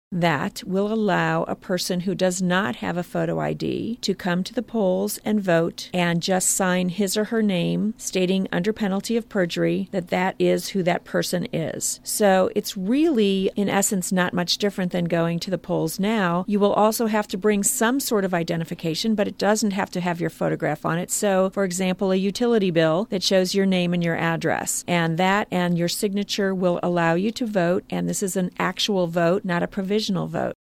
that will allow a person who does not have a photo ID to come to the polls and vote and just sign his or her name, stating under penalty of perjury that that is who that person is. So it's really, in essence, not much different than going to the polls now. You will also have to bring some sort of identification, but it doesn't have to have your photograph on it. So, for example, a utility bill that shows your name and your address. And that and your signature will allow you to vote, and this is an actual vote, not a provisional vote.